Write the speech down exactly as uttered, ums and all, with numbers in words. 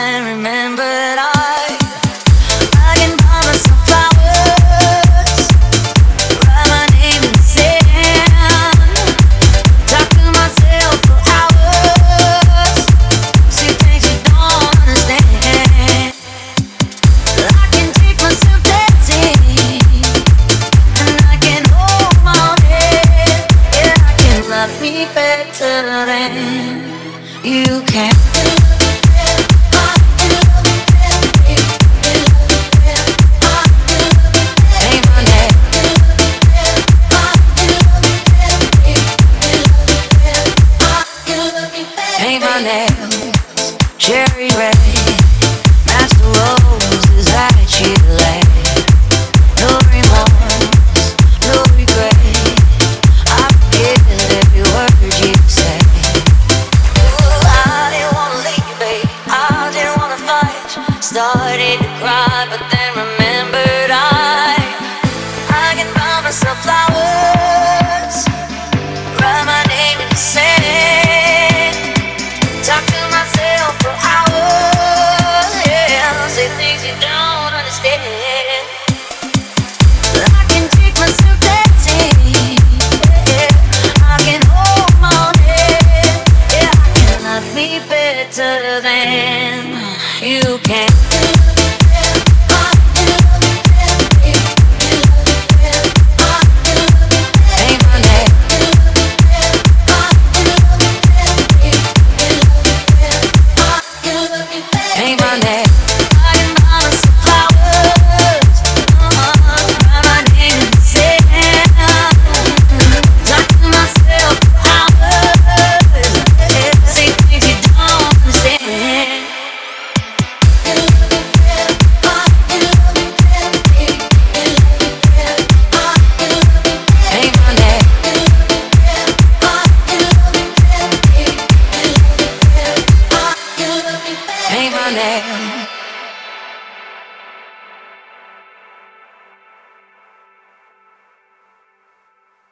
then remembered I I can buy myself flowers, write my name in the sand, talk to myself for hours, see things you don't understand. I can take myself dancing, and I can hold my head. Yeah, I can love me better than you can. Paint my nails cherry red, match the roses that you laid. No remorse, no regret, I forget every word you say. Ooh, I didn't wanna leave you, babe, I didn't wanna fight. Started to cry, but then remembered I I can buy myself flowers, write my name in the sand, talk to myself for hours, yeah, say things you don't understand. I can take myself dancing, yeah, I can hold my head, yeah, I can love me better than